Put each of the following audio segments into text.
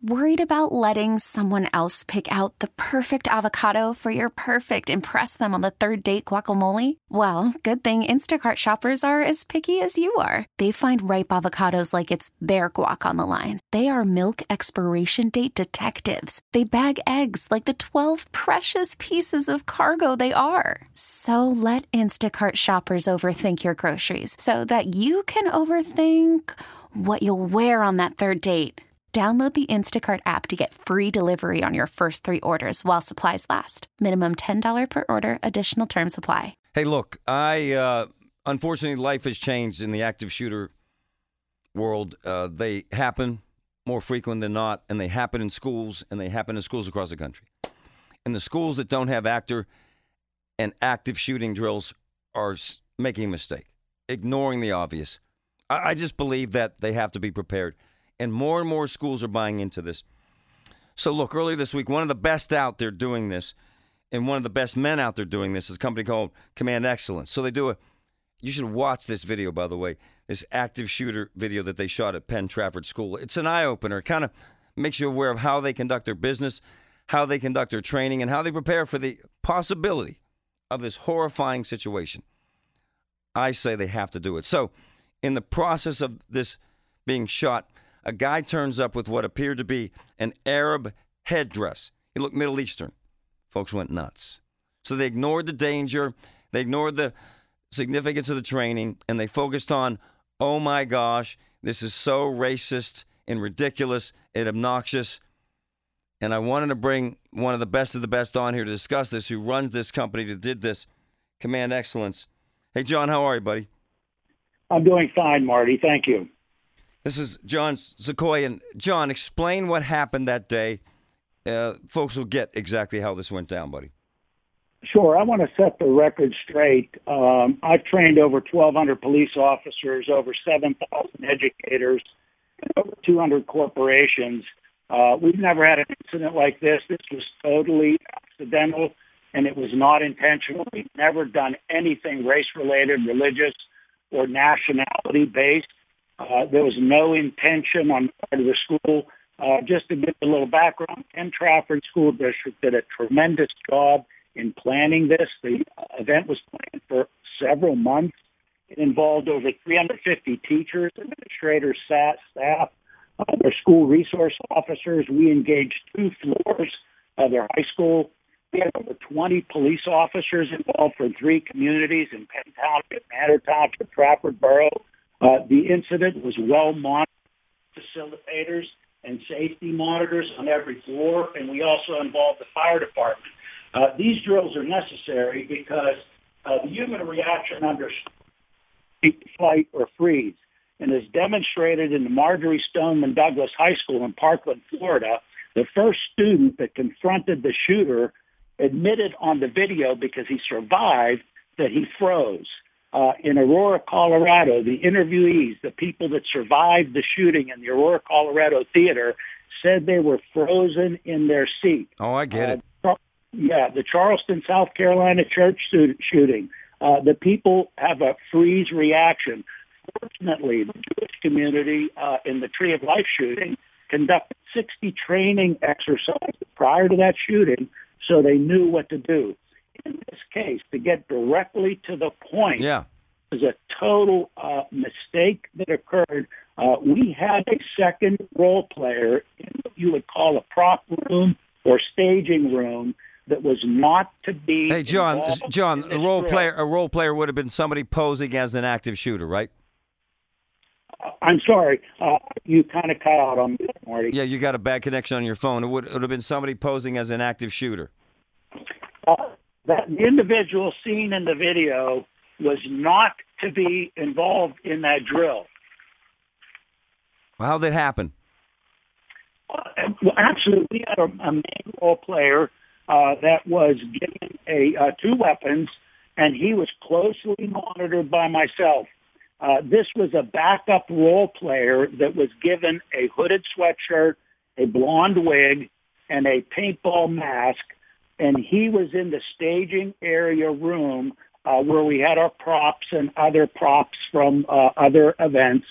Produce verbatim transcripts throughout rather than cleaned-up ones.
Worried about letting someone else pick out the perfect avocado for your perfect impress them on the third date guacamole? Well, good thing Instacart shoppers are as picky as you are. They find ripe avocados like it's their guac on the line. They are milk expiration date detectives. They bag eggs like the twelve precious pieces of cargo they are. So let Instacart shoppers overthink your groceries so that you can overthink what you'll wear on that third date. Download the Instacart app to get free delivery on your first three orders while supplies last. Minimum ten dollars per order. Additional terms apply. Hey, look, I uh, unfortunately, life has changed in the active shooter world. Uh, they happen more frequent than not, and they happen in schools, and they happen in schools across the country. And the schools that don't have actor and active shooting drills are making a mistake, ignoring the obvious. I, I just believe that they have to be prepared. And more and more schools are buying into this. So, look, earlier this week, one of the best out there doing this, and one of the best men out there doing this, is a company called Command Excellence. So they do a, you should watch this video, by the way, this active shooter video that they shot at Penn Trafford School. It's an eye-opener. It kind of makes you aware of how they conduct their business, how they conduct their training, and how they prepare for the possibility of this horrifying situation. I say they have to do it. So, in the process of this being shot, a guy turns up with what appeared to be an Arab headdress. He looked Middle Eastern. Folks went nuts. So they ignored the danger. They ignored the significance of the training, and they focused on, oh, my gosh, this is so racist and ridiculous and obnoxious. And I wanted to bring one of the best of the best on here to discuss this, who runs this company that did this, Command Excellence. Hey, John, how are you, buddy? I'm doing fine, Marty. Thank you. This is John Sequoia. And John, explain what happened that day. Uh, folks will get exactly how this went down, buddy. Sure. I want to set the record straight. Um, I've trained over twelve hundred police officers, over seven thousand educators, and over two hundred corporations. Uh, we've never had an incident like this. This was totally accidental, and it was not intentional. We've never done anything race-related, religious, or nationality-based. Uh, there was no intention on the part of the school. Uh, just to give a little background, Penn Trafford School District did a tremendous job in planning this. The event was planned for several months. It involved over three hundred fifty teachers, administrators, staff, staff uh, their school resource officers. We engaged two floors of their high school. We had over twenty police officers involved from three communities in Penn Township, Manor Township, Trafford Borough. Uh, the incident was well monitored, facilitators and safety monitors on every floor, and we also involved the fire department. Uh, these drills are necessary because uh, the human reaction under flight or freeze, and as demonstrated in the Marjorie Stoneman Douglas High School in Parkland, Florida, the first student that confronted the shooter admitted on the video, because he survived, that he froze. Uh, in Aurora, Colorado, the interviewees, the people that survived the shooting in the Aurora, Colorado theater, said they were frozen in their seat. Oh, I get it. Uh, yeah, the Charleston, South Carolina church shooting, uh, the people have a freeze reaction. Fortunately, the Jewish community uh, in the Tree of Life shooting conducted sixty training exercises prior to that shooting, so they knew what to do. In this case, to get directly to the point, yeah, was a total uh, mistake that occurred. Uh, we had a second role player in what you would call a prop room or staging room that was not to be. Hey, John, John, a role drill. player, a role player would have been somebody posing as an active shooter, right? Uh, I'm sorry, uh, you kind of cut out on me, Marty. Yeah, you got a bad connection on your phone. It would, it would have been somebody posing as an active shooter. Uh, that the individual seen in the video was not to be involved in that drill. Well, how did it happen? Uh, well, actually, we had a, a main role player uh, that was given a uh, two weapons, and he was closely monitored by myself. Uh, this was a backup role player that was given a hooded sweatshirt, a blonde wig, and a paintball mask, and he was in the staging area room uh, where we had our props and other props from uh, other events.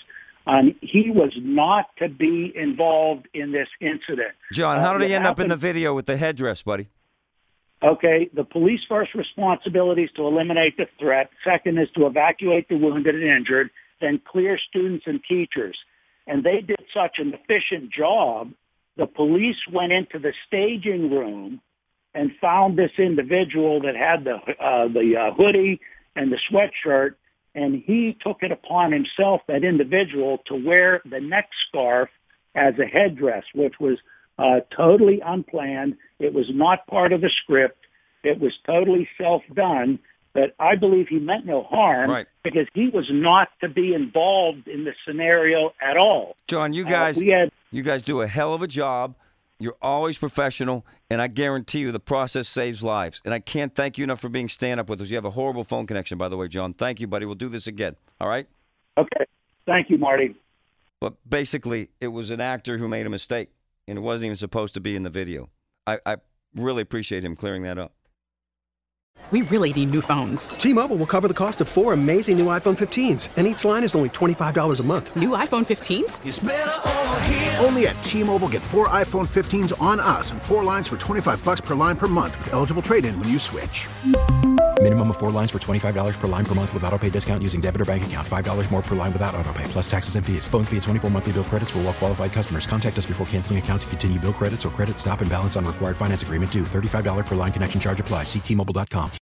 Um, he was not to be involved in this incident. John, how did uh, he end happened, up in the video with the headdress, buddy? Okay, the police first responsibility is to eliminate the threat. Second is to evacuate the wounded and injured, then clear students and teachers. And they did such an efficient job, the police went into the staging room and found this individual that had the uh, the uh, hoodie and the sweatshirt, and he took it upon himself, that individual, to wear the neck scarf as a headdress, which was uh, totally unplanned. It was not part of the script. It was totally self-done. But I believe he meant no harm, right, because he was not to be involved in the scenario at all. John, you guys, uh, we had, you guys do a hell of a job. You're always professional, and I guarantee you the process saves lives. And I can't thank you enough for being stand-up with us. You have a horrible phone connection, by the way, John. Thank you, buddy. We'll do this again, all right? Okay. Thank you, Marty. But basically, it was an actor who made a mistake, and it wasn't even supposed to be in the video. I, I really appreciate him clearing that up. We really need new phones. T-Mobile will cover the cost of four amazing new iPhone fifteens, and each line is only twenty-five dollars a month. New iPhone fifteens? It's better over here. Only at T-Mobile, get four iPhone fifteens on us and four lines for twenty-five dollars per line per month with eligible trade-in when you switch. Minimum of four lines for twenty-five dollars per line per month with autopay discount using debit or bank account. five dollars more per line without autopay, plus taxes and fees. Phone fee at twenty-four monthly bill credits for well-qualified customers. Contact us before canceling account to continue bill credits or credit stop and balance on required finance agreement due. thirty-five dollars per line connection charge applies. See T Mobile dot com.